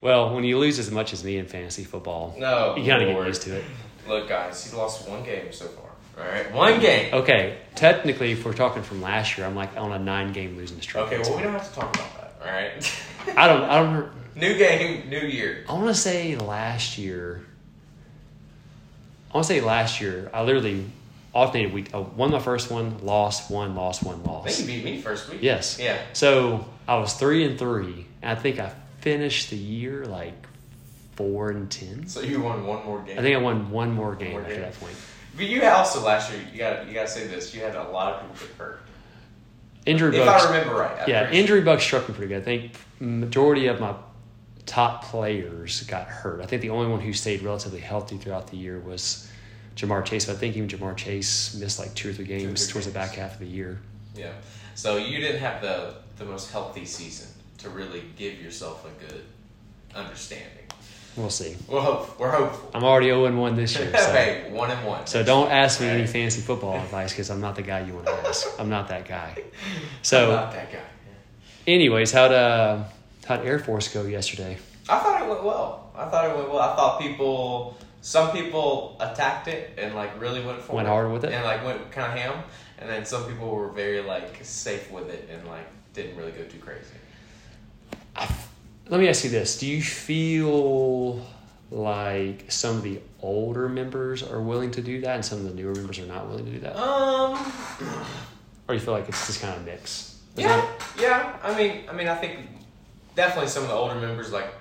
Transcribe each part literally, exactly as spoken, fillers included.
Well, when you lose as much as me in fantasy football, No, you kind of get Lord. used to it. Look, guys, he's lost one game so far. All right, one game. Okay, technically, if we're talking from last year, I'm like on a nine-game losing streak. Okay, well, we don't have to talk about that. All right. I don't. I don't. New game, new year. I want to say last year. I want to say last year. I literally alternated week. Uh, won my first one, lost one, lost one, I lost. think you beat me first week. Yes. Yeah. So I was three and three, and I think I finished the year like four and ten. So you won one more game. I think I won one more game more after game. that point. But you also last year, you got you got to say this. You had a lot of people get hurt. Injury If bugs. I remember right. I'm Yeah, pretty injury bugs struck me pretty good. I think majority of my top players got hurt. I think the only one who stayed relatively healthy throughout the year was Jamar Chase. But I think even Jamar Chase missed like two or three games Two or three towards games. the back half of the year. sure. Yeah. So you didn't have the the most healthy season to really give yourself a good understanding. We'll see. We're hope we're hopeful. I'm already oh and one this year. So. Hey, one and one. So don't ask me any Right. fantasy football advice because I'm not the guy you want to ask. I'm not that guy. I'm So, not that guy. anyways, how'd uh, how'd Air Force go yesterday? I thought it went well. I thought it went well. I thought people, some people attacked it and like really went for Went it. hard with it? And like went kind of ham. And then some people were very like safe with it and like didn't really go too crazy. Let me ask you this: do you feel like some of the older members are willing to do that, and some of the newer members are not willing to do that, Um. or you feel like it's just kind of mix? Is Yeah. that- Yeah. I mean, I mean, I think definitely some of the older members like.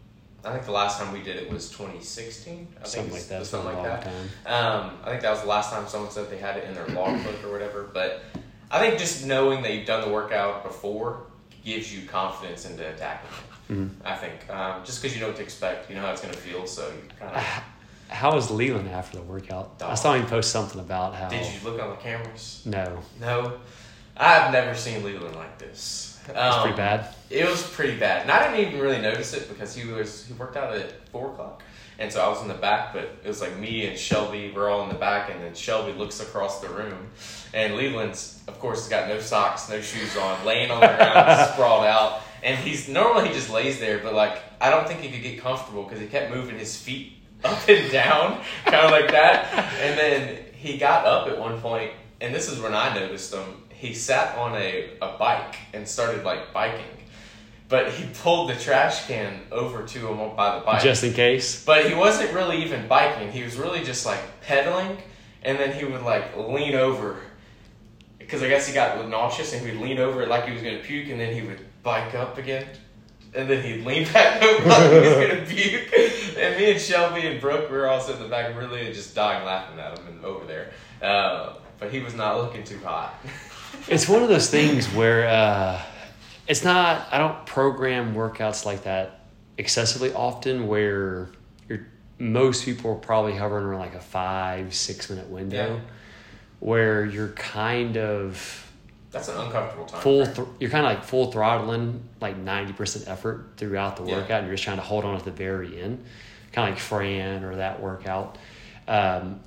I think the last time we did it was twenty sixteen. I think something like it's- that. It's Something been a like long that. time. Um, I think that was the last time someone said they had it in their logbook or whatever. But I think just knowing that you've done the workout before gives you confidence into attacking it. Mm-hmm. I think um, just because you know what to expect, you know how it's going to feel, so you kind of. How was Leland after the workout? I Dog. saw him post something about how. Did you look on the cameras? No, No, I've never seen Leland like this. it was Um, pretty bad. It was pretty bad, and I didn't even really notice it because he was he worked out at four o'clock, and so I was in the back. But it was like me and Shelby were all in the back, and then Shelby looks across the room, and Leland's of course has got no socks, no shoes on, laying on the ground, sprawled out, and he's normally he just lays there, but like I don't think he could get comfortable because he kept moving his feet up and down, kind of like that, and then he got up at one point, and this is when I noticed him. He sat on a, a bike and started like biking. But he pulled the trash can over to him by the bike. Just in case. But he wasn't really even biking. He was really just like pedaling. And then he would like lean over. Because I guess he got nauseous and he would lean over like he was going to puke. And then he would bike up again. And then he'd lean back over like he was going to puke. And me and Shelby and Brooke, we were all sitting in the back really just dying laughing at him and over there. Uh, but he was not looking too hot. It's one of those things where uh, it's not. I don't program workouts like that excessively often. Where you're most people are probably hovering around like a five six minute window, Yeah. where you're kind of That's an uncomfortable time. full. frame. Th- you're kind of like full throttling like ninety percent effort throughout the Yeah. workout, and you're just trying to hold on at the very end, kind of like Fran or that workout. Um,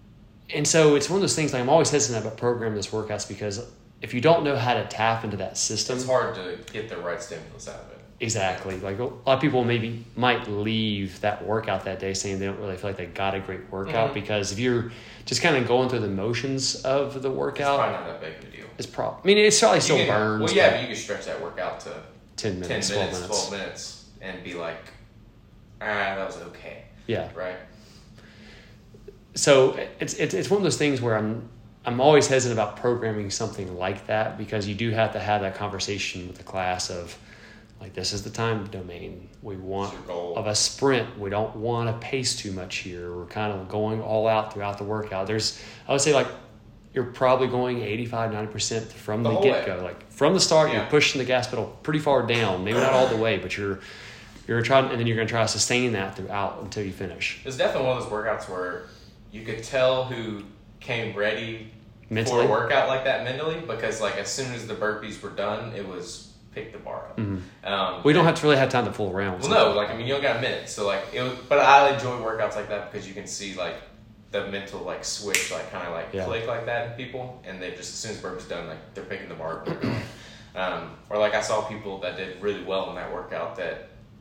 and so it's one of those things. Like I'm always hesitant about programming those workouts because if you don't know how to tap into that system, It's hard to get the right stimulus out of it. exactly. Like a lot of people maybe might leave that workout that day saying they don't really feel like they got a great workout Mhm. because if you're just kind of going through the motions of the It's workout, probably not that big of a deal. it's probably. I mean, it's probably still You can- burns. Well, yeah, but but you can stretch that workout to ten ten minutes, minutes, twelve minutes. twelve minutes, and be like, ah, that was okay, Yeah. right? So it's it's it's one of those things where I'm I'm always hesitant about programming something like that because you do have to have that conversation with the class of like this is the time domain we want What's your goal? of a sprint. We don't want to pace too much here. We're kind of going all out throughout the workout. There's I would say like you're probably going eighty-five, ninety percent from The the, whole get go. Like from the start, Yeah. you're pushing the gas pedal pretty far down. Maybe not all the way, but you're you're trying, and then you're going to try to sustain that throughout until you finish. It's definitely one of those workouts where you could tell who came ready Mentally. for a workout like that mentally because, like, as soon as the burpees were done, it was pick the bar up. Mm-hmm. Um, We don't have to really have time to fool around. with Well, no, something. like I mean, you don't got a minute, so like, it was, but I enjoy workouts like that because you can see like the mental like switch, like kind of like Yeah. click like that in people, and they just as soon as burpee's done, like they're picking the bar up and they're going. Um, or like I saw people that did really well in that workout that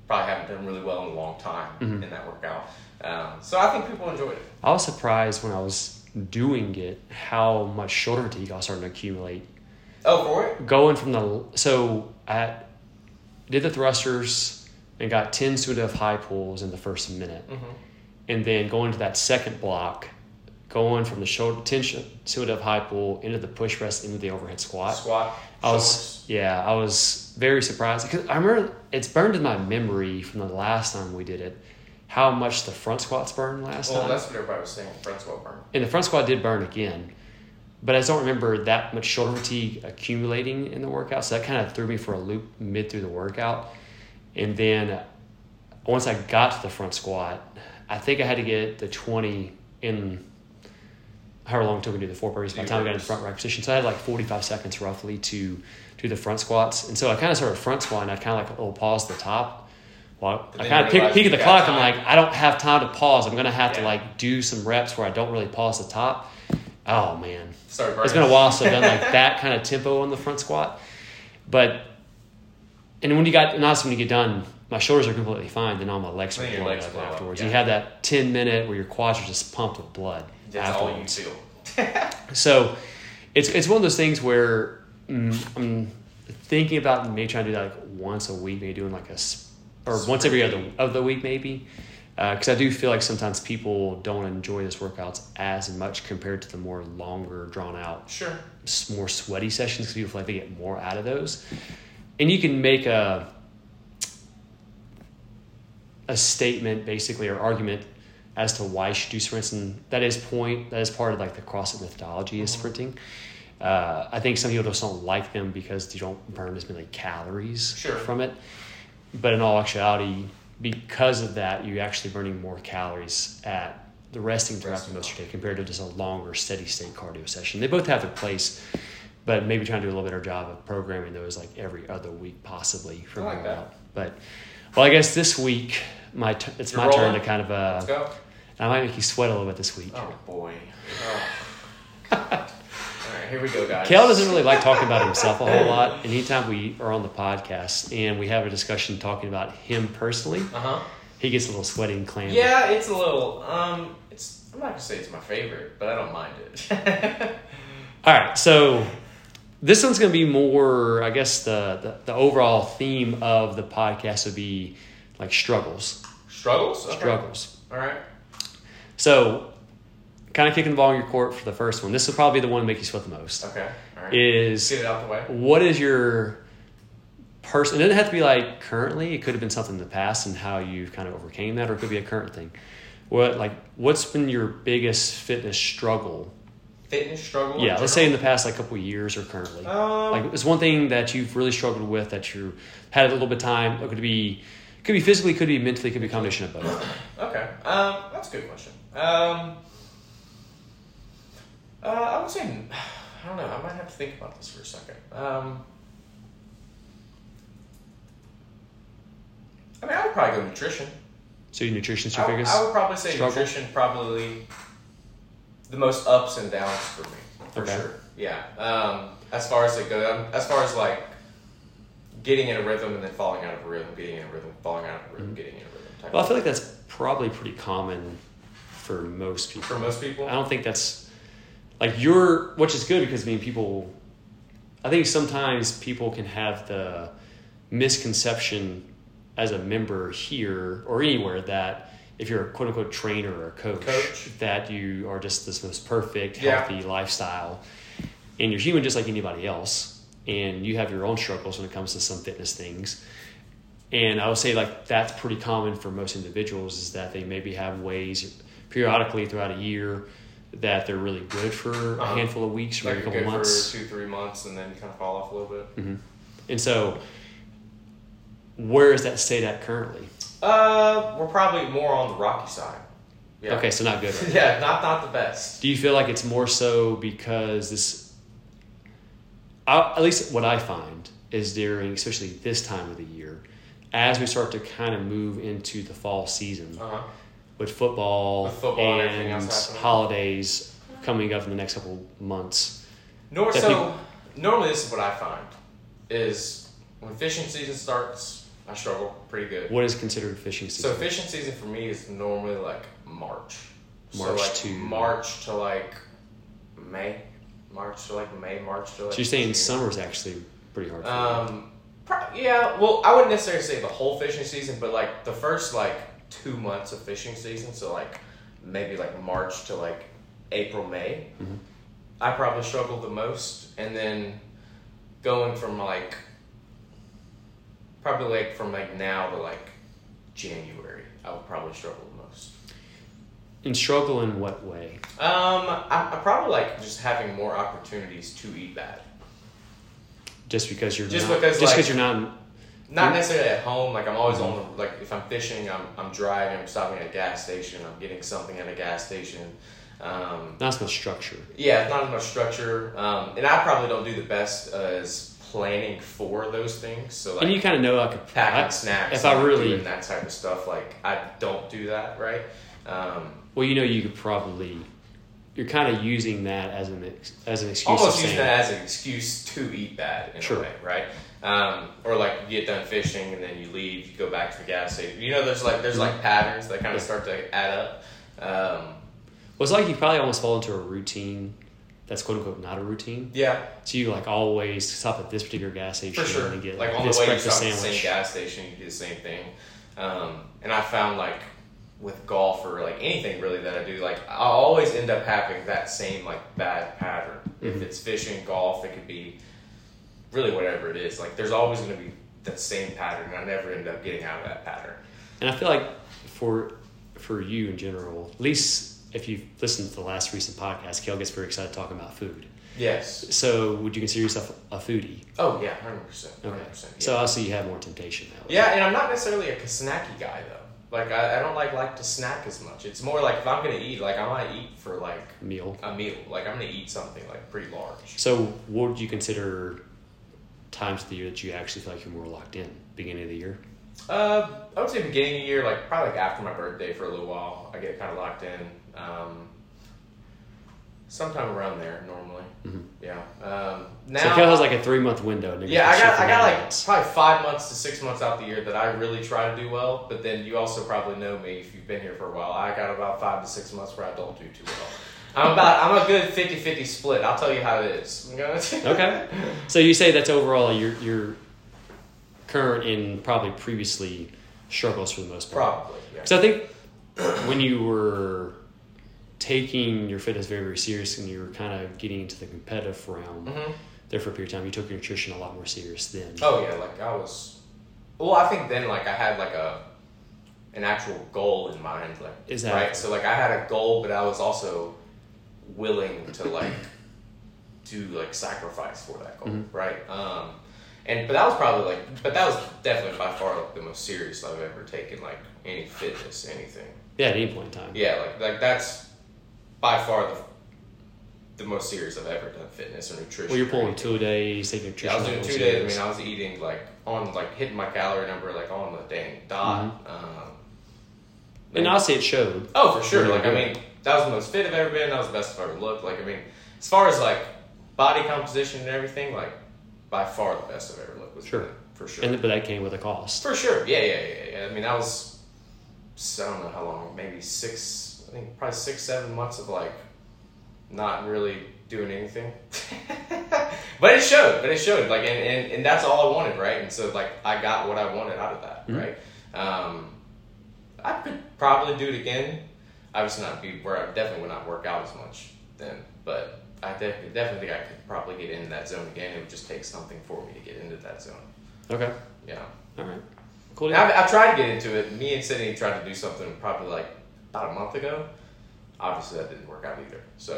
probably haven't done really well in a long time Mhm. in that workout. Um, so I think people enjoyed it. I was surprised when I was doing it how much shoulder fatigue I was starting to accumulate. Oh, for it? Going from the so I did the thrusters and got ten stood up high pulls in the first minute, Mm-hmm. and then going to that second block, going from the shoulder ten stood up high pull into the push press into the overhead squat. Squat. I was yeah, I was very surprised because I remember it's burned in my memory from the last time we did it how much the front squats burned last Well, time. that's what everybody was saying. Front squat burn. And the front squat did burn again, but I just don't remember that much shoulder fatigue accumulating in the workout. So that kind of threw me for a loop mid through the workout. And then once I got to the front squat, I think I had to get the twenty in however long it took me to do the four burpees by the time I got in the front rack position. So I had like forty-five seconds roughly to do the front squats. And so I kind of started front squatting. I kind of like a little pause at the top. Well, But I then kind you of peek, realize peek at you the got clock. I'm time. like, I don't have time to pause. I'm going to have to Yeah. like do some reps where I don't really pause at the top. Oh, man. Sorry, It's been a while since I've done like that kind of tempo on the front squat. But, and when you got, and honestly, when you get done, my shoulders are completely fine. Then all my legs are Then your blowing legs up blow up, afterwards. yeah. You have that ten minute where your quads are just pumped with blood That's all you afterwards. feel. So it's it's one of those things where mm, I'm thinking about maybe trying to do that like once a week, maybe doing like a, s- or once every other of the week maybe. Because I do feel like sometimes people don't enjoy this workouts as much compared to the more longer, drawn out, Sure. s- more sweaty sessions because people feel like they get more out of those. And you can make a a statement basically or argument as to why you should do sprints, and that is point that is part of like the CrossFit methodology is Mhm. sprinting. Uh, I think some people just don't like them because you don't burn as many calories Sure. from it. But in all actuality, because of that, you're actually burning more calories at the resting throughout Resting. most of your day compared to just a longer steady state cardio session. They both have their place, but maybe trying to do a little better job of programming those like every other week possibly for I like more that. out. But well, I guess this week my t- it's You're my turn rolling? to kind of uh, Let's go. I might make you sweat a little bit this week. Oh, boy. Oh. All right, here we go, guys. Kel doesn't really like talking about himself a whole lot. And anytime we are on the podcast and we have a discussion talking about him personally, Uh-huh. he gets a little sweaty and clammy. Yeah, it's a little, um, it's, I'm not going to say it's my favorite, but I don't mind it. All right, so this one's going to be more, I guess the, the, the overall theme of the podcast would be like struggles. Struggles? Okay. Struggles. All right. So kind of kicking the ball in your court for the first one. This will probably be the one to make you sweat the most. Okay. All right. Is Get it out the way. what is your person? It doesn't have to be like currently. It could have been something in the past and how you kind of overcame that, or it could be a current thing. What like what's been your biggest fitness struggle? Fitness struggle? Yeah, let's say in the past like couple of years or currently. Um, Like it's one thing that you've really struggled with that you had a little bit of time. It could be could be physically, could be mentally, could be a combination of both. Okay. Um, that's a good question. Um, uh, I would say, I don't know. I might have to think about this for a second. Um, I mean, I would probably go nutrition. So your nutrition's your I, biggest I would probably say struggle? nutrition probably the most ups and downs for me, for Okay. sure. Yeah. Um, as far as it goes, um, as far as like getting in a rhythm and then falling out of a rhythm, getting in a rhythm, falling out of a rhythm, Mhm. getting in a rhythm. Type Well, I of feel like that's probably pretty common for most people. for most people. I don't think that's like you're, which is good because I mean, people, I think sometimes people can have the misconception as a member here or anywhere that if you're a quote unquote trainer or a coach, Coach. that you are just this most perfect, Yeah. healthy lifestyle and you're human just like anybody else. And you have your own struggles when it comes to some fitness things. And I would say like that's pretty common for most individuals is that they maybe have ways periodically throughout a year that they're really good for Uh-huh. a handful of weeks or Like maybe a you're couple good months. for two, three months, and then you kind of fall off a little bit. Mm-hmm. And so where is that state at currently? Uh, we're probably more on the rocky side. Yeah. Okay, so not good. Right? Yeah, not not the best. Do you feel like it's more so because this, I, at least what I find is during, especially this time of the year, as we start to kind of move into the fall season Uh huh. with football, With football and everything and else happening. holidays coming up in the next couple months. Nor That so. people- Normally, this is what I find: is when fishing season starts, I struggle pretty good. What is considered fishing season? So fishing season for me is normally like March. March so like to March to like May. March to like May. March to like. So you're saying June. summer's actually pretty hard. For Um, pro- yeah. Well, I wouldn't necessarily say the whole fishing season, but like the first like two months of fishing season. So like maybe like March to like April, May. Mm-hmm. I probably struggled the most, and then going from like probably like from like now to like January, I would probably struggle the most. And struggle in what way? Um, I, I probably like just having more opportunities to eat bad. Just because you're Just not, because, just like- because you're not. Not necessarily at home. Like I'm always Mhm. on the, like if I'm fishing, I'm I'm driving, I'm stopping at a gas station, I'm getting something at a gas station. Um, Not as much structure. yeah, not as much structure. Um, and I probably don't do the best as planning for those things. So like And you kind of know like a packing I- snacks, If and I like, really, doing that type of stuff, like I don't do that, right? Um, well, you know, you could probably. You're kind of using that as an ex- as an excuse. almost of using saying, that as an excuse to eat bad in Sure. a way, right? Um, or like you get done fishing and then you leave, you go back to the gas station. You know, there's like there's like patterns that kind of start to add up. Um, Well, it's like you probably almost fall into a routine that's quote unquote not a routine. yeah, So you like always stop at this particular gas station for sure. and get Like like, on this the way you breakfast stop at the sandwich. same gas station, you do the same thing. Um, and I found like with golf or like anything really that I do, like I always end up having that same like bad pattern. If Mhm. it's fishing, golf, it could be really whatever it is. Like there's always going to be that same pattern. And I never end up getting out of that pattern. And I feel like for for you in general, at least if you've listened to the last recent podcast, Kel gets very excited talking about food. Yes. So would you consider yourself a foodie? Oh yeah, hundred percent. Okay. Hundred percent. So obviously you have more temptation that way. Yeah, and I'm not necessarily a snacky guy though. Like I, I don't like like to snack as much. It's more like if I'm gonna eat, like I might eat for like Meal. a meal. Like I'm gonna eat something like pretty large. So what would you consider times of the year that you actually feel like you're more locked in? Beginning of the year? Uh, I would say beginning of the year, like probably like after my birthday for a little while, I get kind of locked in. Um, sometime around there normally. Mm-hmm. Yeah. Um, now. So Kel has like a three month window. and then Yeah, I you got shift I got around like months. probably five months to six months out the year that I really try to do well. But then you also probably know me if you've been here for a while. I got about five to six months where I don't do too well. I'm about I'm a good fifty-fifty split. I'll tell you how it is. Okay. So you say that's overall your your current and probably previously struggles for the most part. Probably. Yeah. Because I think when you were taking your fitness very, very serious and you were kind of getting into the competitive realm hmm there for a period of time, you took your nutrition a lot more serious then. Oh yeah, like I was. Well, I think then like I had like a an actual goal in mind, like Exactly. right. So like I had a goal, but I was also willing to like do like sacrifice for that goal, Mhm. right? Um, and but that was probably like, but that was definitely by far like the most serious I've ever taken like any fitness, anything. Yeah, at any point in time. Yeah, like like that's by far the the most serious I've ever done fitness or nutrition. Well, you're or pulling anything. two a days, taking nutrition. Yeah, I was doing more two days. I serious. mean, I was eating like on like hitting my calorie number like on the dang dot. Um, And honestly, it showed. oh, for sure. Really Like I good. mean, that was the most fit I've ever been. That was the best I've ever looked. Like I mean, as far as like body composition and everything, like by far the best I've ever looked was Sure. then, for sure. And but that came with a cost. For sure. Yeah, yeah, yeah, yeah. I mean, that was I don't know how long. Maybe six. I think probably six, seven months of like not really doing anything. But it showed. But it showed. Like, and, and, and that's all I wanted, right? And so like I got what I wanted out of that, Mhm. right? Um, I could probably do it again. Obviously not be where I definitely would not work out as much then, but I definitely definitely think I could probably get into that zone again. It would just take something for me to get into that zone. Okay. Yeah. All right. Cool. And I've, I've tried to get into it. Me and Sydney tried to do something probably like about a month ago. Obviously, that didn't work out either. So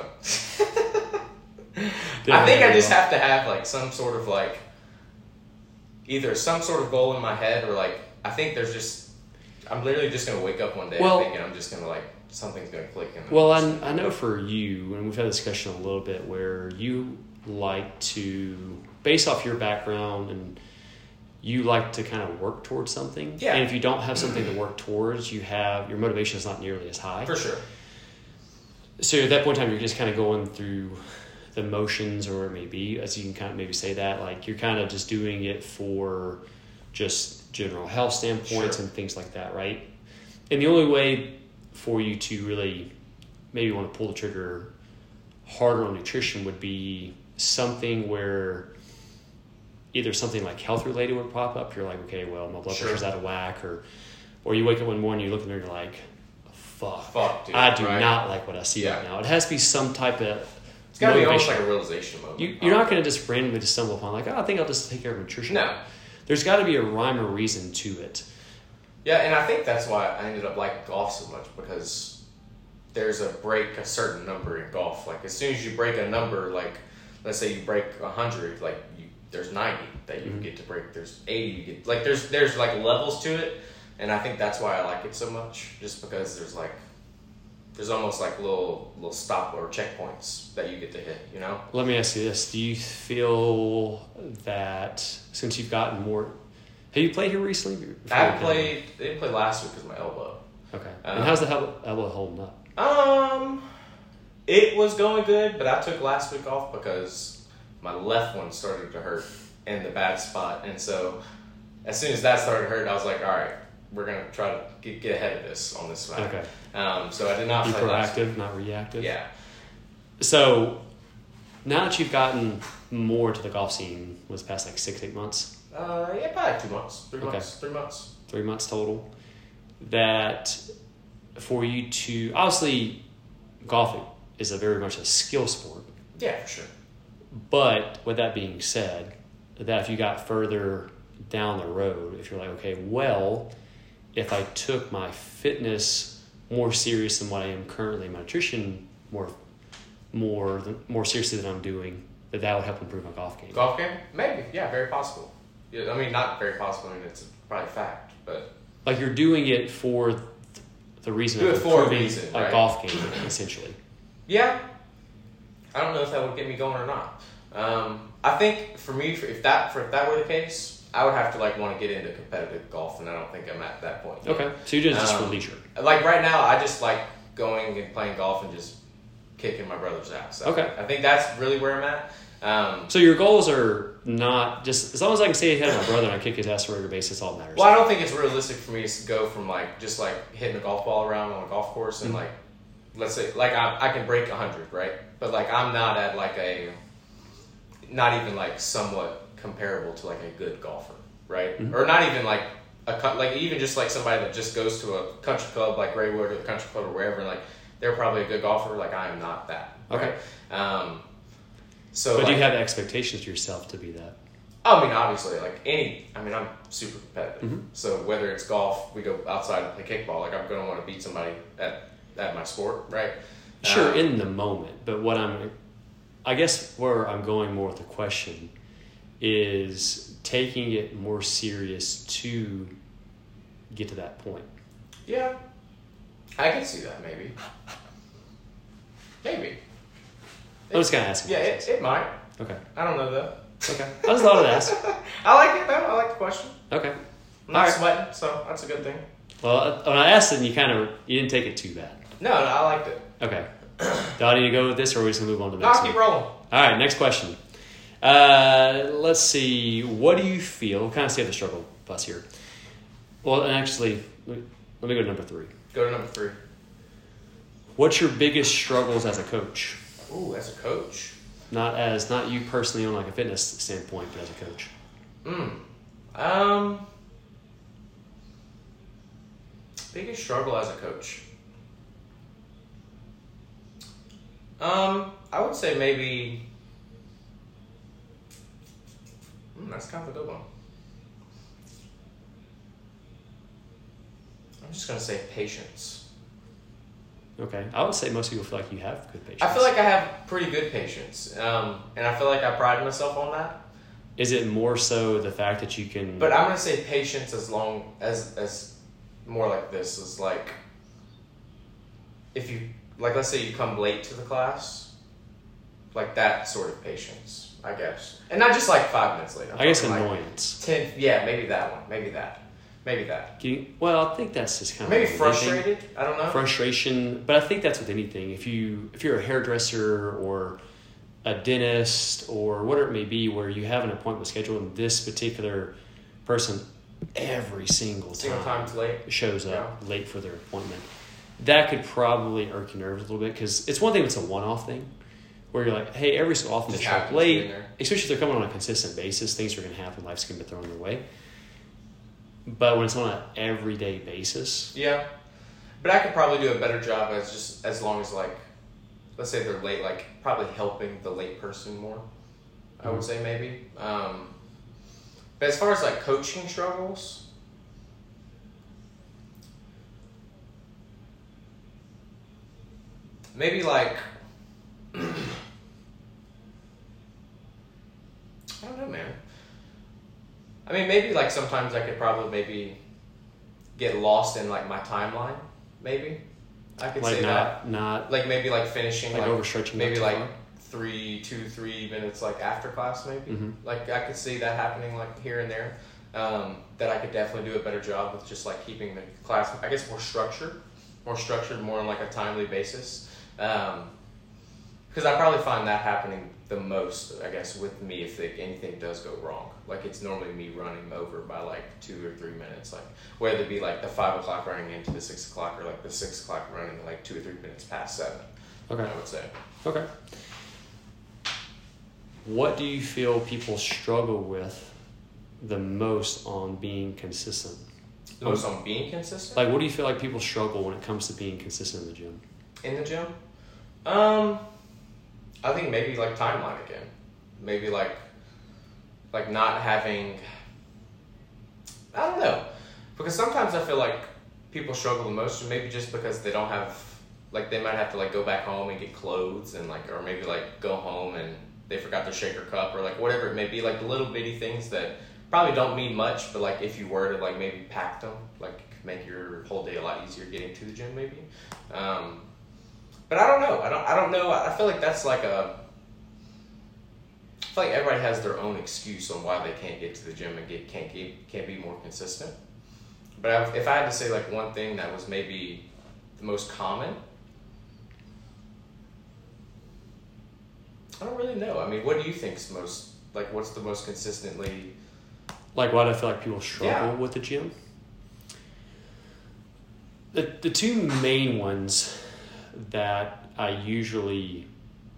I think I just have to have like some sort of like either some sort of goal in my head or like I think there's just I'm literally just gonna wake up one day Well- thinking I'm just gonna like something's gonna click. And Well, I, I know for you, and we've had a discussion a little bit where you like to, based off your background, and you like to kind of work towards something. Yeah. And if you don't have something to work towards, you have your motivation is not nearly as high. for sure. So at that point in time, you're just kind of going through the motions, or it may be, as you can kind of maybe say that, like you're kind of just doing it for just general health standpoints Sure. and things like that, right? And the only way for you to really maybe want to pull the trigger harder on nutrition would be something where either something like health related would pop up. You're like, okay, well, my blood Sure. pressure's out of whack, or or you wake up one morning, you look in there, and you're like, fuck, Fuck, dude, I do right? not like what I see Yeah. right now. It has to be some type of It's got to be almost motivation. like a realization moment. You, you're not going to just randomly just stumble upon like, oh, I think I'll just take care of nutrition. No. There's got to be a rhyme or reason to it. Yeah, and I think that's why I ended up liking golf so much, because there's a break a certain number in golf. Like as soon as you break a number, like let's say you break a hundred, like you, there's ninety that you Mhm. get to break. There's eighty you get. Like there's there's like levels to it, and I think that's why I like it so much. Just because there's like there's almost like little little stop or checkpoints that you get to hit. You know. Let me ask you this. Do you feel that since you've gotten more... Have you played here recently? Before I you played. They didn't play last week because of my elbow. came? Okay. Um, and how's the elbow, elbow holding up? Um, it was going good, but I took last week off because my left one started to hurt in the bad spot, and so as soon as that started to hurt, I was like, all right, we're gonna try to get, get ahead of this on this side. Okay. Um, so I did not Be play last week. proactive, not reactive? Yeah. So now that you've gotten more to the golf scene, was the past like six, eight months, Uh, yeah, probably like two months, three Okay. months, three months. three months total, that for you to... Obviously, golfing is a very much a skill sport. Yeah, for sure. But with that being said, that if you got further down the road, if you're like, okay, well, if I took my fitness more serious than what I am currently, my nutrition more more than, more seriously than I'm doing, that that would help improve my golf game. Golf game? Maybe. Yeah, very possible. Yeah, I mean, not very possible. I mean, it's probably fact, but Like you're doing it for th- the reason Do of it for a improving reason, a right? golf game, essentially. yeah, I don't know if that would get me going or not. Um, I think for me, if that for if that were the case, I would have to like want to get into competitive golf, and I don't think I'm at that point yet. Okay, so you did it just for Um, leisure. Like right now, I just like going and playing golf and just kicking my brother's ass. I Okay. think, I think that's really where I'm at. Um, So your goals are not just, as long as I can stay ahead of my brother and I kick his ass on a regular basis, all that matters. well, I don't think it's realistic for me to go from like just like hitting a golf ball around on a golf course and Mhm. like let's say like I, I can break a hundred, right? But like I'm not at like a not even like somewhat comparable to like a good golfer, right? Mhm. Or not even like a co- like even just like somebody that just goes to a country club like Graywood or the country club or wherever, like they're probably a good golfer. Like I am not that. Okay. Right? Um, so But like, do you have expectations to yourself to be that? I mean, obviously, like any, I mean, I'm super competitive. Mhm. So whether it's golf, we go outside and play kickball. Like I'm gonna want to beat somebody at at my sport, right? Sure, Um, in the moment. But what I'm, I guess where I'm going more with the question is taking it more serious to get to that point. yeah, I can see that maybe, maybe. I'm just gonna ask. Yeah, it, it might. Okay. I don't know though. Okay. I just thought I'd ask. I like it though. I like the question. Okay. I'm not Alright. sweating, so that's a good thing. Well, when I asked it, you kind of you didn't take it too bad. No, no, I liked it. Okay. Do I need to go with this, or are we just gonna move on to the No, next I'll one? keep rolling. All right, next question. Uh, let's see. What do you feel? We'll kind of save the struggle bus here. Well, and actually, let me let me go to number three. Go to number three. What's your biggest struggles as a coach? Ooh, as a coach. Not as not you personally on like a fitness standpoint, but as a coach. Hmm. Um. Biggest struggle as a coach. Um, I would say maybe. Hmm, that's kind of a good one. I'm just gonna say patience. Okay, I would say most people feel like you have good patience. I feel like I have pretty good patience, um, and I feel like I pride myself on that. Is it more so the fact that you can? But I'm gonna say patience as long as as more like this is like if you like let's say you come late to the class, like that sort of patience, I guess, and not just like five minutes late. I'm I guess talking, like, annoyance. ten, yeah, maybe that one, maybe that, maybe that, Can you- well, I think that's just kind of maybe like anything. frustrated. I don't know. Frustration, but I think that's with anything. If you if you're a hairdresser or a dentist or whatever it may be, where you have an appointment scheduled and this particular person every single time, Single time's late. shows up yeah. late for their appointment. That could probably irk your nerves a little bit because it's one thing if it's a one-off thing where you're like, hey, every so often they show up late, especially if they're coming on a consistent basis, things are going to happen, life's going to be thrown their way. But when it's on an everyday basis. Yeah. But I could probably do a better job as just as long as like, let's say they're late, like probably helping the late person more, I would say maybe. Um, but as far as like coaching struggles, maybe like, I don't know, man. I mean, maybe like sometimes I could probably maybe get lost in like my timeline, maybe. I could like say not, that. Not like maybe like finishing like, like overstretching maybe like three, two, three minutes like after class maybe. Mm-hmm. Like I could see that happening like here and there. Um, that I could definitely do a better job with just like keeping the class, I guess, more structured, more structured, more on like a timely basis. Um, because I probably find that happening the most, I guess, with me if they, anything does go wrong. Like it's normally me running over by like two or three minutes, like whether it be like the five o'clock running into the six o'clock or like the six o'clock running like two or three minutes past seven. Okay. I would say. Okay. What do you feel people struggle with the most on being consistent? The most on being consistent? Like, what do you feel like people struggle when it comes to being consistent in the gym? In the gym? Um, I think maybe like timeline again. Maybe like, like not having, I don't know. Because sometimes I feel like people struggle the most, maybe just because they don't have, like they might have to like go back home and get clothes and like, or maybe like go home and they forgot their shaker cup or like whatever it may be, like little bitty things that probably don't mean much, but like if you were to like maybe pack them, like it could make your whole day a lot easier getting to the gym maybe. Um, but I don't know. I don't. I don't know. I feel like that's like a. I feel like everybody has their own excuse on why they can't get to the gym and get can't get, can't be more consistent. But I, if I had to say like one thing that was maybe the most common, I don't really know. I mean, what do you think's most like? What's the most consistently? Like, why do I feel like people struggle Yeah. with the gym? The the two main ones that I usually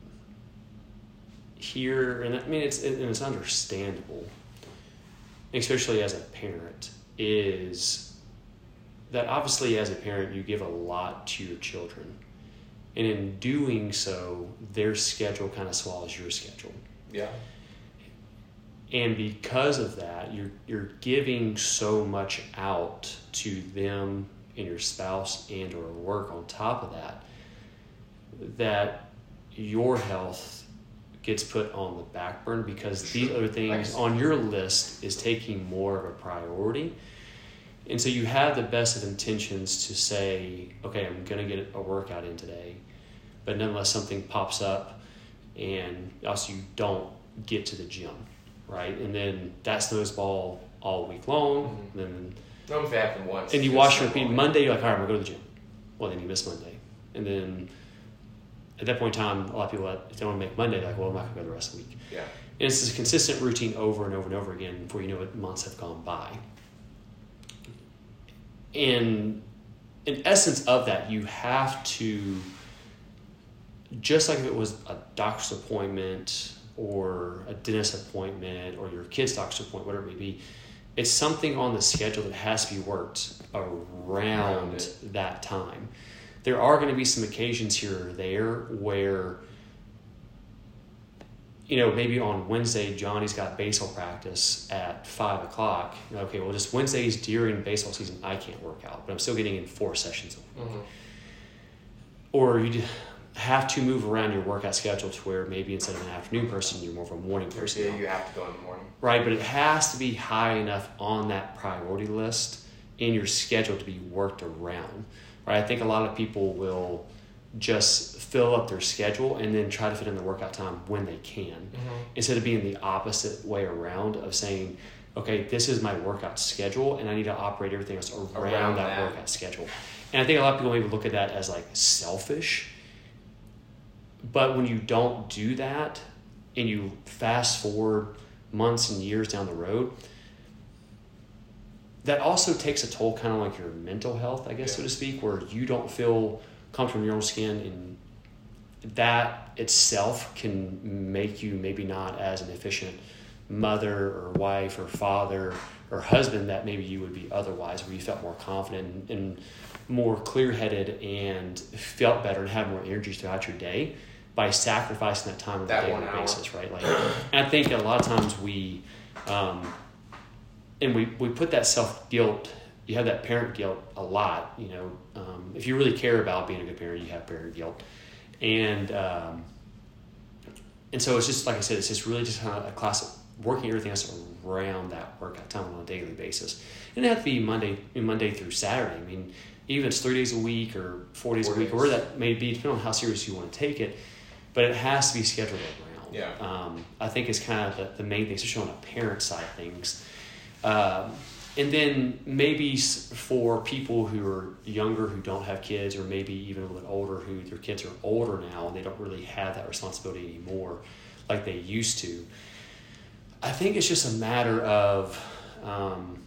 hear, and I mean it's and it's understandable, especially as a parent, is that obviously as a parent you give a lot to your children, and in doing so, their schedule kind of swallows your schedule. Yeah. And because of that, you're you're giving so much out to them and your spouse and or work on top of that, that your health gets put on the back burner because these other things on your list is taking more of a priority. And so you have the best of intentions to say, okay, I'm going to get a workout in today, but nonetheless something pops up and also you don't get to the gym. Right, and then that snowball all week long. Mm-hmm. Then, no, if it happened once, and you wash and repeat. Monday, you're like, all right, I'm gonna go to the gym. Well, then you miss Monday, and then at that point in time, a lot of people, if they want to make Monday, they're like, well, I'm not gonna go the rest of the week. Yeah, and it's this consistent routine over and over and over again before you know it. Months have gone by, and in essence of that, you have to, just like if it was a doctor's appointment or a dentist appointment or your kid's doctor's appointment, whatever it may be, it's something on the schedule that has to be worked around that time. There are going to be some occasions here or there where, you know, maybe on Wednesday, Johnny's got baseball practice at five o'clock. Okay, well, just Wednesdays during baseball season, I can't work out, but I'm still getting in four sessions a week. Mm-hmm. Or you have to move around your workout schedule to where maybe instead of an afternoon person, you're more of a morning person. Yeah, you have to go in the morning. Right, but it has to be high enough on that priority list in your schedule to be worked around. Right, I think a lot of people will just fill up their schedule and then try to fit in the workout time when they can, mm-hmm. instead of being the opposite way around of saying, okay, this is my workout schedule and I need to operate everything else around, around that, that workout schedule. And I think a lot of people maybe look at that as like selfish. But when you don't do that and you fast forward months and years down the road, that also takes a toll, kind of like your mental health, I guess, yeah. so to speak, where you don't feel comfortable in your own skin, and that itself can make you maybe not as an efficient mother or wife or father or husband that maybe you would be otherwise, where you felt more confident and, and more clear-headed and felt better and had more energy throughout your day by sacrificing that time on that a daily basis, right? Like, and I think a lot of times we, um, and we, we put that self-guilt, you have that parent guilt a lot, you know. Um, if you really care about being a good parent, you have parent guilt. And um, and so it's just, like I said, it's just really just kind of a class of working everything else around that workout time on a daily basis. And it has to be Monday Monday through Saturday. I mean, even if it's three days a week or four days four a week, days. or whatever that may be, depending on how serious you want to take it, but it has to be scheduled around. Yeah. Um, I think it's kind of the, the main thing, especially on a parent side of things. Um, and then maybe for people who are younger, who don't have kids, or maybe even a little bit older, who their kids are older now and they don't really have that responsibility anymore like they used to. I think it's just a matter of, um,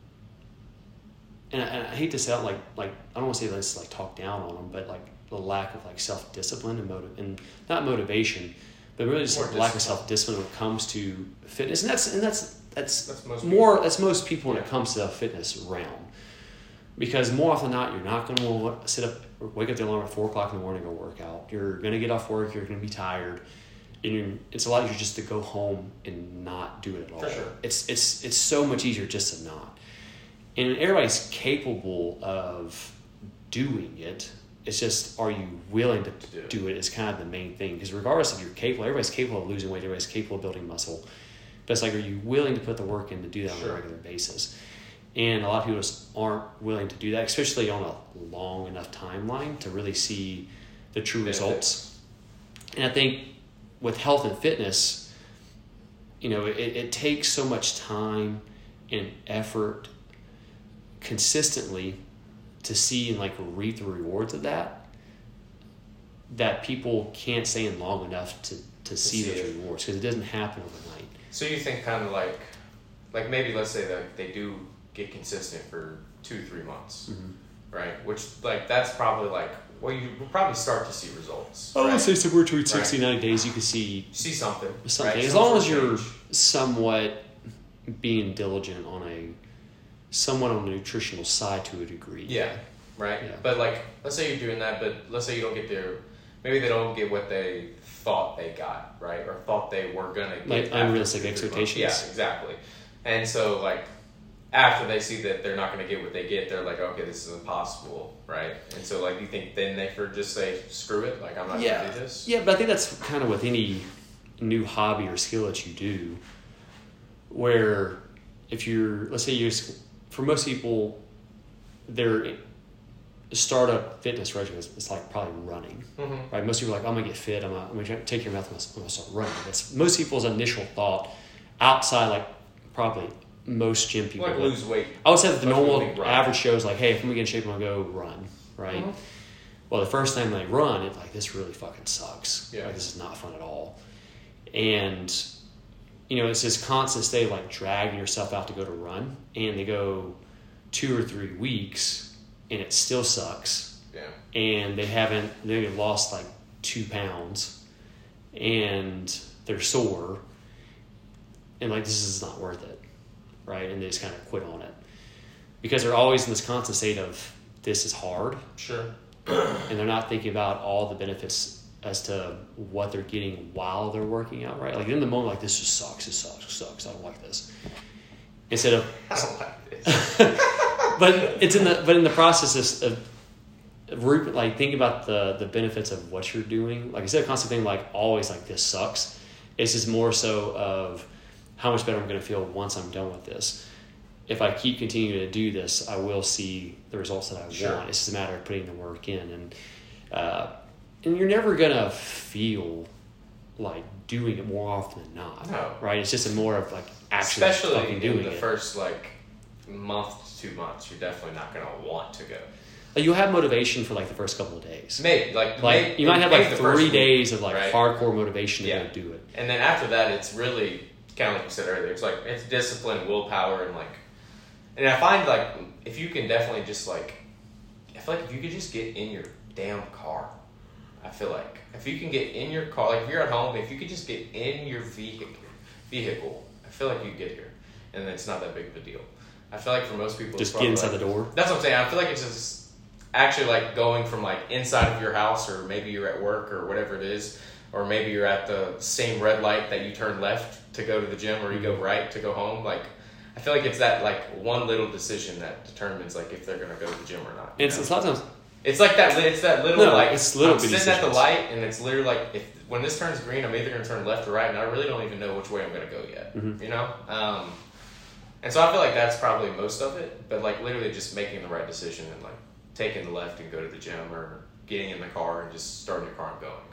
and, I, and I hate to say it like, like, I don't want to say this like talk down on them, but like the lack of like self-discipline and motive, and not motivation, but really just like lack of self-discipline when it comes to fitness. And that's, and that's, that's, that's most more, people. that's most people when yeah. it comes to the fitness realm, because more often than not, you're not going to sit up, or wake up the alarm at four o'clock in the morning and go work out. You're going to get off work. You're going to be tired. And it's a lot easier just to go home and not do it at all. For sure. It's it's it's so much easier just to not. And everybody's capable of doing it. It's just, are you willing to, to do, it. do it is kind of the main thing. Because regardless if you're capable, everybody's capable of losing weight, everybody's capable of building muscle. But it's like, are you willing to put the work in to do that sure. on a regular basis? And a lot of people just aren't willing to do that, especially on a long enough timeline to really see the true Benefits. results. And I think with health and fitness, you know, it, it takes so much time and effort consistently to see and like reap the rewards of that, that people can't stay in long enough to, to, to see, see those it. rewards, because it doesn't happen overnight. So you think kind of like, like maybe let's say that they do get consistent for two, three months, mm-hmm. right? Which like, that's probably like, well, you will probably start to see results. I would right? say somewhere between sixty, ninety days, you can see see something. Something, right? as Some long as you're change. somewhat being diligent on a, somewhat on the nutritional side to a degree. Yeah, right. Yeah. But like, let's say you're doing that, but let's say you don't get their, maybe they don't get what they thought they got, right, or thought they were gonna get. Like unrealistic expectations. Yeah, exactly. And so like, after they see that they're not going to get what they get, they're like, okay, this is impossible, right? And so, like, you think then they for just say, screw it, like, I'm not yeah. going to do this? Yeah, but I think that's kind of with any new hobby or skill that you do, where if you're, let's say you're, for most people, their startup fitness regimen is, is like probably running, mm-hmm. right? Most people are like, I'm going to get fit, I'm going I'm to take care of my health, I'm going to start running. That's most people's initial thought outside, like, probably most gym people. Like lose weight. I would say that the normal average show is like, hey, if I'm going to get in shape, I'm going to go run, right? Mm-hmm. Well, the first time they run, it's like, this really fucking sucks. Yeah. Like, this is not fun at all. And, you know, it's this constant state of like dragging yourself out to go to run, and they go two or three weeks and it still sucks. Yeah. And they haven't, they've lost like two pounds and they're sore, and like, this is not worth it. Right, and they just kind of quit on it because they're always in this constant state of, this is hard. Sure. And they're not thinking about all the benefits as to what they're getting while they're working out, right? Like in the moment, like, this just sucks, this sucks, this sucks, I don't like this. Instead of, I don't like this. but it's in the but in the process of, of like thinking about the the benefits of what you're doing. Like, instead of constantly thinking like always like, this sucks, it's just more so of how much better I'm going to feel once I'm done with this. If I keep continuing to do this, I will see the results that I sure. want. It's just a matter of putting the work in. And uh, and you're never going to feel like doing it more often than not. No. Right? It's just a more of like actually Especially fucking doing in the it. first like month to two months, you're definitely not going to want to go. Like, you'll have motivation for like the first couple of days. Maybe. Like, like maybe, you might have like three days week, of like right? hardcore motivation to yeah. go do it. And then after that, it's really kind of like you said earlier. It's like, it's discipline, willpower, and like And I find like if you can definitely just like, I feel like if you could just get in your damn car, I feel like if you can get in your car, like if you're at home, if you could just get in your vehicle, vehicle, I feel like you get here, and it's not that big of a deal. I feel like for most people, Just it's get inside like, the door. That's what I'm saying. I feel like it's just actually like going from like inside of your house, or maybe you're at work or whatever it is, or maybe you're at the same red light that you turn left to go to the gym, or you go right to go home. Like, I feel like it's that like one little decision that determines like if they're gonna go to the gym or not. It's, it's a lot of times. It's like that. It's that little No, like it's little I'm bitty sitting at the decisions. light, and it's literally like if when this turns green, I'm either gonna turn left or right, and I really don't even know which way I'm gonna go yet. Mm-hmm. You know. Um, And so I feel like that's probably most of it, but like literally just making the right decision and like taking the left and go to the gym, or getting in the car and just starting your car and going.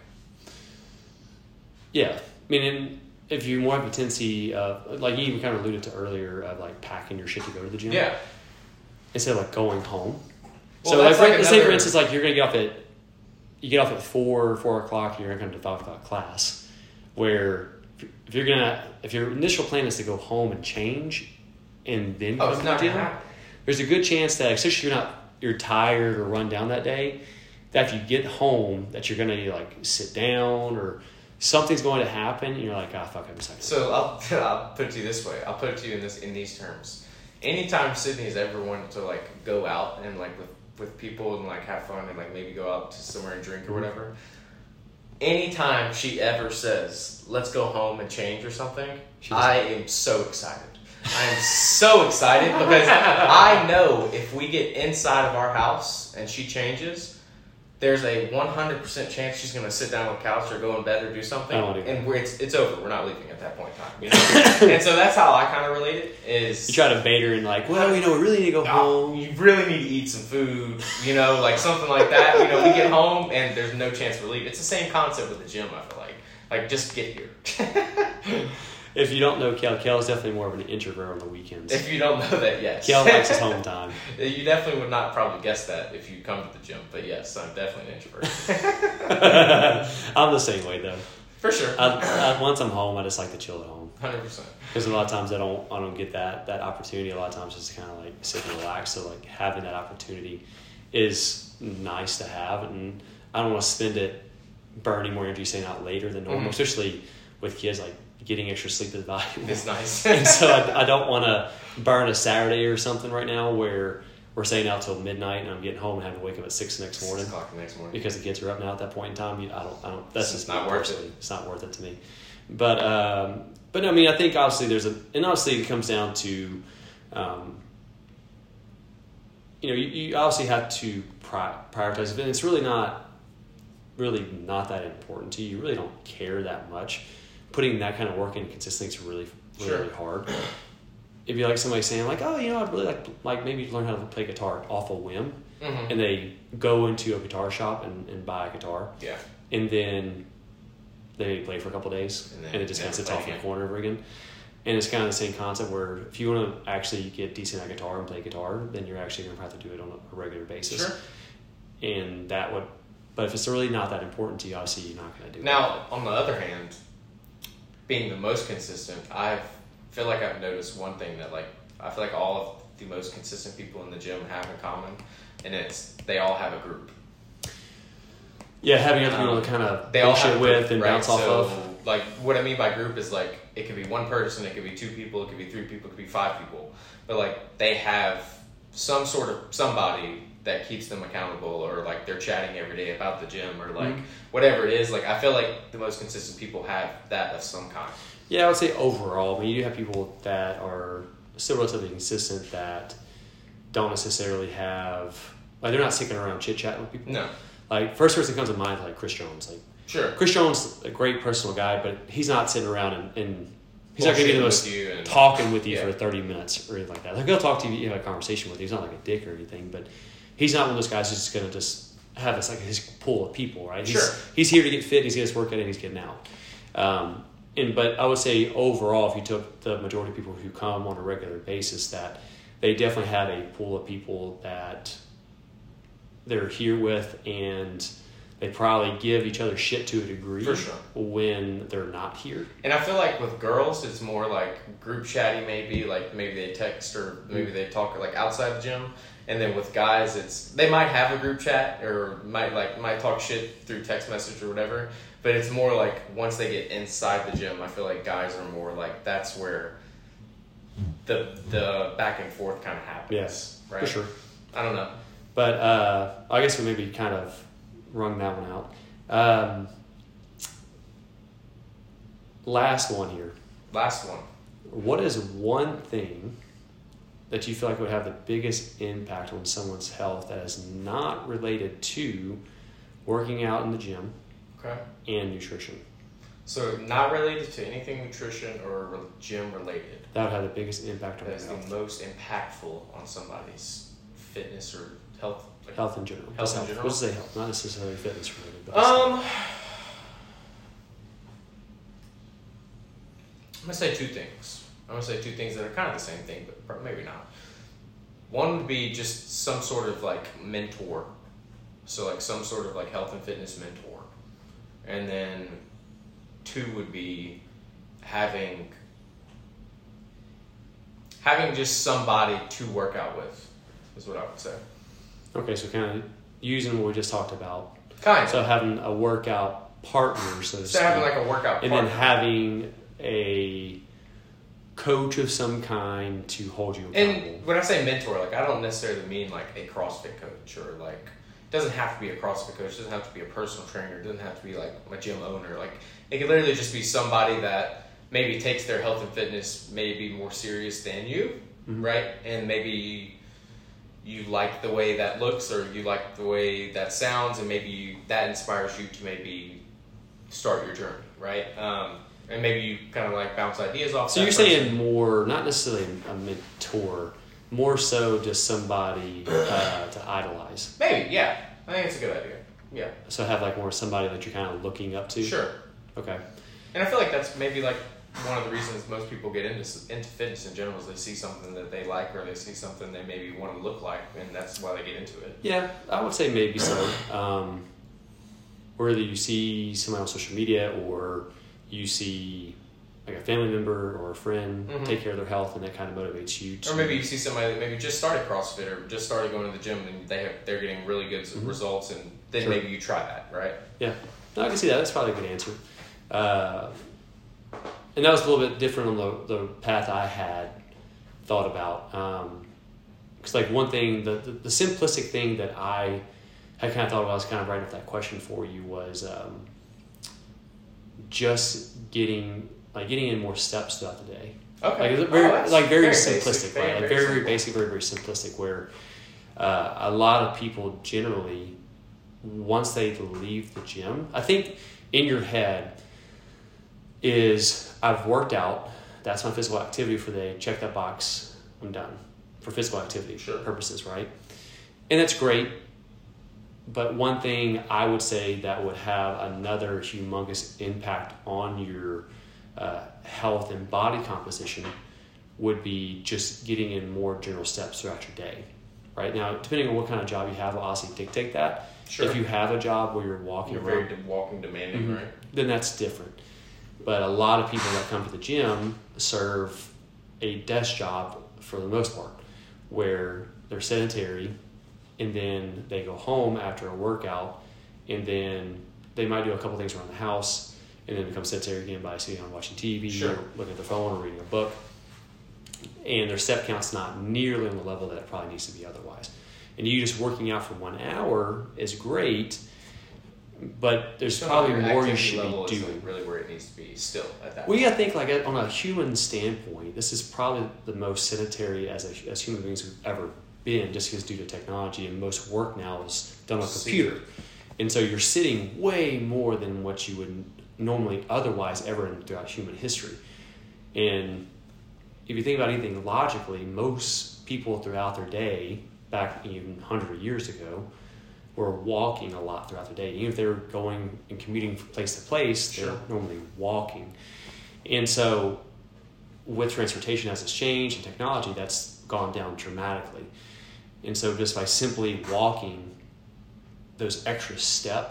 Yeah, I mean, and if you more have a tendency, of, like you even kind of alluded to earlier, of like packing your shit to go to the gym. Yeah. Instead of like going home. Well, so like, that's for, like let's say for another- instance, like you're gonna get off at, you get off at four, four o'clock, and you're gonna come to five o'clock class, where if you're gonna, if your initial plan is to go home and change, and then Oh, come it's to the not gonna gym, happen. there's a good chance that, especially if you're not, you're tired or run down that day, that if you get home, that you're gonna like sit down or something's going to happen, and you're like, ah, fuck, I'm just not gonna So I'll I'll put it to you this way. I'll put it to you in this in these terms. Anytime Sydney has ever wanted to like go out and like with, with people and like have fun and like maybe go out to somewhere and drink or whatever. Anytime she ever says, let's go home and change or something, She's- I am so excited. I am so excited because I know if we get inside of our house and she changes, there's a one hundred percent chance she's going to sit down on the couch or go in bed or do something. I don't wanna do and we're, it's, it's over. We're not leaving at that point in time. You know? And so that's how I kind of relate it is... You try to bait her and like, well, you know, we really need to go Oh, home. you really need to eat some food, you know, like something like that. You know, we get home and there's no chance we're leaving. It's the same concept with the gym, I feel like. Like, just get here. If you don't know Kel, Kel is definitely more of an introvert on the weekends. If you don't know that, yes. Kel likes his home time. You definitely would not probably guess that if you come to the gym. But yes, I'm definitely an introvert. I'm the same way though. For sure. I, I, once I'm home, I just like to chill at home. one hundred percent. Because a lot of times I don't, I don't get that that opportunity. A lot of times just kind of like sit and relax. So like having that opportunity is nice to have, and I don't want to spend it burning more energy staying out later than normal, Mm-hmm. especially with kids. Like getting extra sleep is valuable. It's nice. And so I, I don't want to burn a Saturday or something right now where we're staying out till midnight and I'm getting home and having to wake up at six the next morning Six o'clock the next morning. because the kids are up now at that point in time. You- I don't, I don't. That's It's just not me worth personally. it. It's not worth it to me. But um, but no, I mean, I think obviously there's a, and obviously it comes down to, um, you know, you, you obviously have to pri- prioritize it, and it's really not, really not that important to you. You really don't care that much. Putting that kind of work in consistently is really, really, Sure. really hard. It'd be like somebody saying like, oh, you know, I'd really like, like maybe learn how to play guitar off a whim. Mm-hmm. And they go into a guitar shop and, and buy a guitar. Yeah. And then they play for a couple of days, And and, then it just kind of never sits play off in the again. corner over again. And it's kind of the same concept where if you want to actually get decent at guitar and play guitar, then you're actually going to have to do it on a regular basis. Sure. And that would, but if it's really not that important to you, obviously you're not going to do it. Now, on the other hand, being the most consistent, I feel like I've noticed one thing that like I feel like all of the most consistent people in the gym have in common, and it's they all have a group. Yeah, having other people Um, to kind of They all bullshit have a with group, and right? bounce off so, of. Like what I mean by group is like it could be one person, it could be two people, it could be three people, it could be five people, but like they have some sort of somebody that keeps them accountable, or like they're chatting every day about the gym, or like Mhm. whatever it is. Like I feel like the most consistent people have that of some kind. Yeah, I would say overall, I mean, you do have people that are still relatively consistent that don't necessarily have, like, they're not sticking around chit chatting with people. No, Like, first person that comes to mind is like Chris Jones. Like, sure. Chris Jones, a great personal guy, but he's not sitting around and, and he's not going to be the Bullshitting most with you and- talking with you Yeah. for thirty minutes or anything like that. Like, he'll talk to you, you have a conversation with you. He's not like a dick or anything, but he's not one of those guys who's just going to just have this, like, his pool of people, right? He's, Sure. He's here to get fit, he's getting his workout, and he's getting out. Um, and but I would say overall, if you took the majority of people who come on a regular basis, that they definitely have a pool of people that they're here with, and They probably give each other shit to a degree For sure. when they're not here. And I feel like with girls, it's more like group chatty maybe, like maybe they text or maybe they talk like outside the gym. And then with guys, it's they might have a group chat or might like might talk shit through text message or whatever. But it's more like once they get inside the gym, I feel like guys are more like that's where the the back and forth kind of happens. Yes, right? for sure. I don't know. But uh, I guess we maybe kind of wrung that one out. Um, last one here. Last one. What is one thing that you feel like would have the biggest impact on someone's health that is not related to working out in the gym Okay. and nutrition? So not related to anything nutrition or re- gym related. That would have the biggest impact on That their is the health. most impactful on somebody's fitness or health. Like, Health in general. Health Just in general? Let's say health, not necessarily fitness related. But Um, I'm gonna say two things. I'm gonna say two things that are kind of the same thing, but prob- maybe not. One would be just some sort of like mentor, so like some sort of like health and fitness mentor, and then two would be having having just somebody to work out with, is what I would say. okay, so kind of using what we just talked about. Kind of. So having a workout partner, so to So speak, having like a workout and partner. then having a coach of some kind to hold you accountable. And when I say mentor, like I don't necessarily mean like a CrossFit coach or like it doesn't have to be a CrossFit coach, it doesn't have to be a personal trainer, it doesn't have to be like a gym owner. Like it could literally just be somebody that maybe takes their health and fitness maybe more serious than you, Mhm. right? And maybe you like the way that looks or you like the way that sounds and maybe you, that inspires you to maybe start your journey, right? Um, and maybe you kind of like bounce ideas off So that you're person. saying more, not necessarily a mentor, more so just somebody uh, to idolize. Maybe, yeah. I think it's a good idea. Yeah. So have like more somebody that you're kind of looking up to. Sure. Okay. And I feel like that's maybe like one of the reasons most people get into into fitness in general is they see something that they like or they see something they maybe want to look like, and that's why they get into it. Yeah, I would say maybe so. Um, whether you see somebody on social media or you see like a family member or a friend Mhm. take care of their health, and that kind of motivates you to. Or maybe you see somebody that maybe just started CrossFit or just started going to the gym and they have they're getting really good Mhm. results, and then Sure. maybe you try that, right? Yeah, no, I can see that. That's probably a good answer. Uh, and that was a little bit different on the, the path I had thought about. Because, like, one thing, the, the, the simplistic thing that I had kind of thought about, I was kind of writing up that question for you, was um, just getting, like, getting in more steps throughout the day. Okay. Like, it's very, Oh, that's like very, very simplistic, basic, right? very, Like very very, very simple. basic, very, very simplistic. Where uh, a lot of people generally, once they leave the gym, I think in your head is I've worked out. That's my physical activity for the day. Check that box. I'm done for physical activity Sure. purposes, right? And that's great. But one thing I would say that would have another humongous impact on your uh, health and body composition would be just getting in more general steps throughout your day. Right now, depending on what kind of job you have, will obviously dictate that. Sure. If you have a job where you're walking You're around, very de- walking demanding, Mhm. right? then that's different. But a lot of people that come to the gym serve a desk job for the most part, where they're sedentary, and then they go home after a workout, and then they might do a couple things around the house, and then become sedentary again by sitting on watching T V Sure. or looking at their phone or reading a book. And their step count's not nearly on the level that it probably needs to be otherwise. And you just working out for one hour is great, but there's So probably your more you activity should level be is, doing. like, really where it needs to be still at that Well, point. you gotta think like on a human standpoint, this is probably the most sedentary as a, as human beings we've ever been, just because due to technology and most work now is done on a computer, and so you're sitting way more than what you would normally otherwise ever in, throughout human history. And if you think about anything logically, most people throughout their day, back even hundreds of years ago, were walking a lot throughout the day. Even if they were going and commuting from place to place, Sure. they're normally walking. And so with transportation as it's changed and technology, that's gone down dramatically. And so just by simply walking those extra steps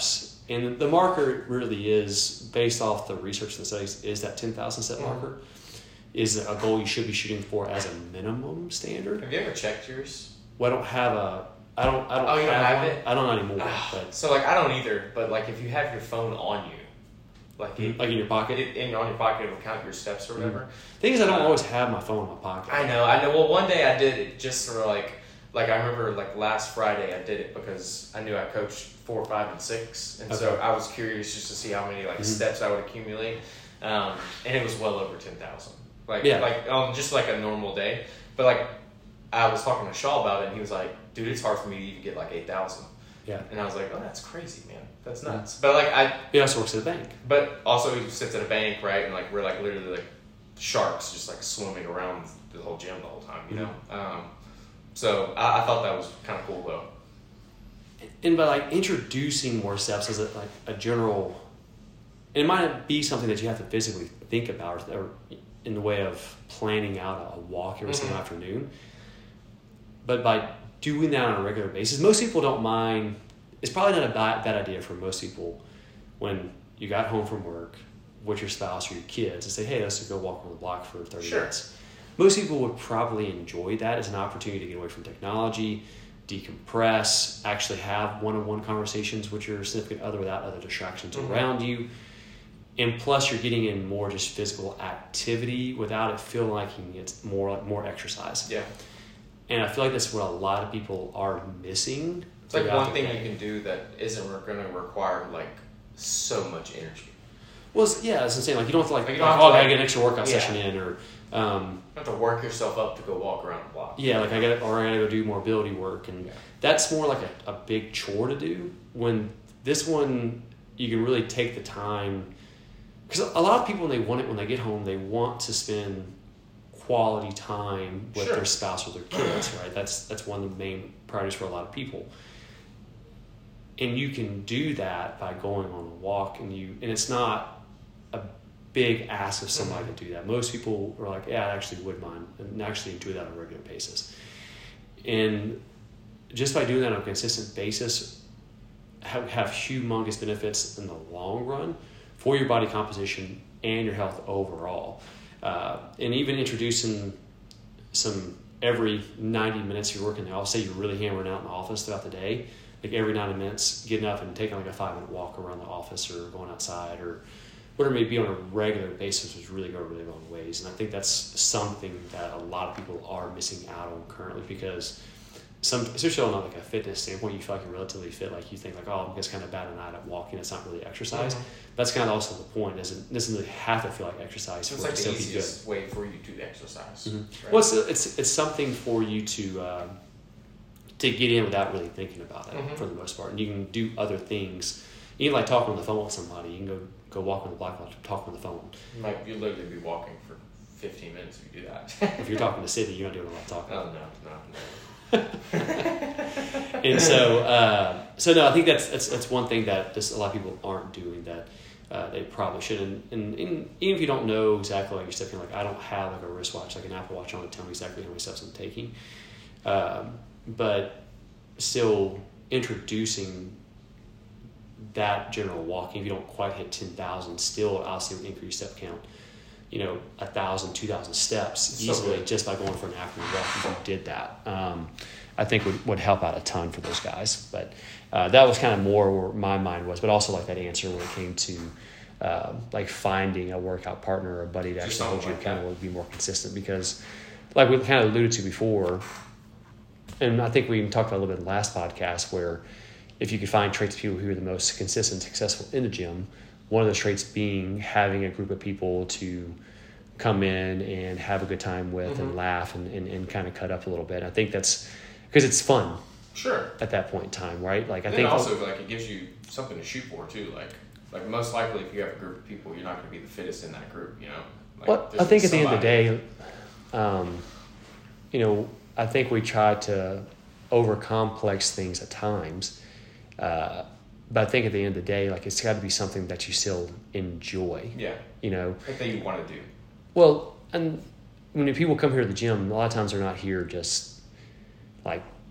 And the marker really is, based off the research that says, is that ten thousand step Mm-hmm. marker is a goal you should be shooting for as a minimum standard. Have you ever checked yours? Well, I don't have a, I don't, I don't Oh, you don't have, have one. it? I don't anymore, Ah, but So like I don't either, but like if you have your phone on you, like it, like in your pocket. it, in on your pocket, it'll count your steps or whatever. Thing is, I don't Uh, always have my phone in my pocket. I know, I know. Well, one day I did it just for like, like I remember like last Friday I did it because I knew I coached four, five, and six, and so Okay. I was curious just to see how many like Mhm. steps I would accumulate, um, and it was well over ten thousand. Like, Yeah. like on just like a normal day, but like I was talking to Shaw about it, and he was like, "Dude, it's hard for me to even get like eight thousand." Yeah. And I was like, "Oh, that's crazy, man. That's Mm-hmm. nuts." But like I, He also works at a bank. but also he sits at a bank, right? And like we're like literally like sharks, just like swimming around the whole gym the whole time, you know. Um, so I, I thought that was kind of cool though. And by like introducing more steps as a, like a general, it might not be something that you have to physically think about or, or in the way of planning out a walk every single Mhm. afternoon. But by doing that on a regular basis, most people don't mind. It's probably not a bad, bad idea for most people when you got home from work with your spouse or your kids and say, hey, let's go walk on the block for thirty Sure. minutes. Most people would probably enjoy that as an opportunity to get away from technology, decompress, actually have one-on-one conversations with your significant other without other distractions Mhm. around you. And plus, you're getting in more just physical activity without it feeling like you can get more like more exercise. Yeah, And I feel like that's what a lot of people are missing. it's like throughout one the thing day. you can do that isn't going to require like so much energy. Well, it's, yeah, it's insane. Like you don't have to like, Like, you like don't have oh, to, I like- gotta get an extra workout Yeah. session in, or um, You don't have to work yourself up to go walk around the block. yeah, like I got or I gotta go do more ability work, and Yeah. that's more like a, a big chore to do. When this one, you can really take the time, because a lot of people, when they want it, when they get home, they want to spend quality time with Sure. their spouse or their kids, right? That's that's one of the main priorities for a lot of people. And you can do that by going on a walk, and you and it's not a big ask of somebody Mm-hmm. to do that. Most people are like, yeah, I actually would mind and actually do that on a regular basis. And just by doing that on a consistent basis, have, have humongous benefits in the long run for your body composition and your health overall. Uh, and even introducing some every ninety minutes you're working out, say you're really hammering out in the office throughout the day, like every ninety minutes, getting up and taking like a five minute walk around the office or going outside or whatever it may be on a regular basis would really go a really long ways. And I think that's something that a lot of people are missing out on currently, because some, especially on like a fitness standpoint, you feel like you're relatively fit. Like you think like, oh, I'm just kind of bad at night at walking. It's not really exercise. Mhm. That's kind of also the point. It doesn't doesn't really have to feel like exercise So for it's it like to the still be good. easiest way for you to exercise. Mhm. Right? Well, it's, it's it's something for you to uh, to get in without really thinking about it Mhm. for the most part, and you can do other things. Even like talking on the phone with somebody, you can go go walk on the block, talk on the phone. You might you literally be walking for fifteen minutes if you do that. If you're talking to Sydney, you're not doing a lot of talking. Oh no, no, no. And so, uh, so no, I think that's that's that's one thing that just a lot of people aren't doing that uh, they probably should. And, and, and even if you don't know exactly like you're stepping, like I don't have like a wristwatch, like an Apple Watch on to tell me exactly how many steps I'm taking, um, but still introducing that general walking. If you don't quite hit ten thousand, still obviously would increase step count. You know, a thousand, two thousand steps So easily good. just by going for an afternoon walk. If you did that, um, I think would, would help out a ton for those guys. But uh, that was kind of more where my mind was, but also like that answer when it came to uh, like finding a workout partner or a buddy to Just actually hold something you like accountable would be more consistent, because like we kind of alluded to before, and I think we even talked about a little bit in the last podcast, where if you could find traits of people who are the most consistent, successful in the gym, one of those traits being having a group of people to come in and have a good time with Mm-hmm. and laugh and, and, and kind of cut up a little bit. I think that's because it's fun Sure. at that point in time, right? Like I And think also like it gives you something to shoot for too. Like like most likely if you have a group of people, you're not going to be the fittest in that group. You know. Like, Well, there's I think at the end of the somebody- day, um, you know, I think we try to over-complex things at times. Uh, but I think at the end of the day, like it's got to be something that you still enjoy, Yeah. you know? Like that you want to do. Well, and when people come here to the gym, a lot of times they're not here just like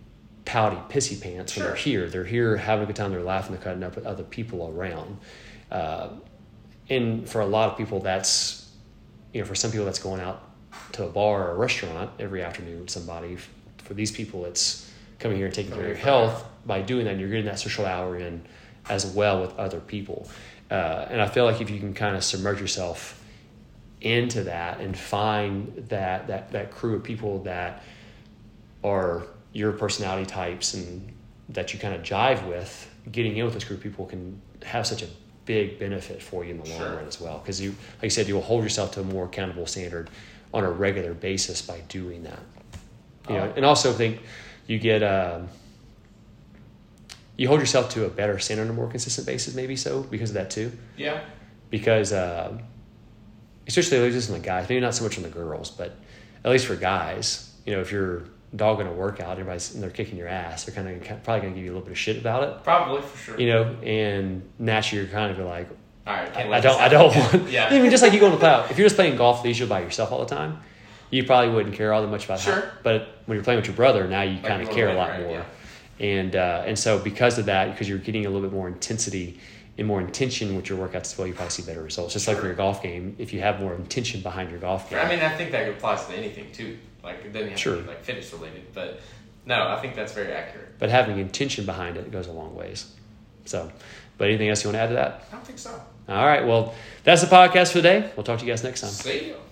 pouty, pissy pants when Sure. they're here. They're here having a good time. They're laughing. They're cutting up with other people around. Uh, and for a lot of people, that's, you know, for some people, that's going out to a bar or a restaurant every afternoon with somebody. For these people, it's coming here and taking care of your health. By doing that, you're getting that social hour in as well with other people. Uh, and I feel like if you can kind of submerge yourself into that and find that that that crew of people that are your personality types and that you kind of jive with, getting in with this group of people can have such a big benefit for you in the long Sure. run as well. Because you, like you said, you will hold yourself to a more accountable standard on a regular basis by doing that. You know, Oh. and also think you get um, you hold yourself to a better standard on a more consistent basis, maybe so because of that too. Yeah. Because uh, especially just on the guys, maybe not so much on the girls, but at least for guys, you know, if you're dogging a workout, everybody's and they're kicking your ass, they're kind of probably going to give you a little bit of shit about it, Probably, for sure. you know. And naturally, you're kind of like, All right. Can't I let don't, this I don't happen. want. Yeah. I mean, just like you go on the cloud. If you're just playing golf leisure by yourself all the time, you probably wouldn't care all that much about Sure. how. But when you're playing with your brother, now you Like kind a of little care a bit, lot right, more. yeah. And uh, and so because of that, because you're getting a little bit more intensity and more intention with your workouts as well, you probably see better results. Just like Sure. for your golf game, if you have more intention behind your golf game. I mean, I think that applies to anything too. Like, it doesn't have Sure. to be like fitness related, but no, I think that's very accurate. But having intention behind it goes a long ways. So, but anything else you want to add to that? I don't think so. All right. Well, that's the podcast for today. We'll talk to you guys next time. See you.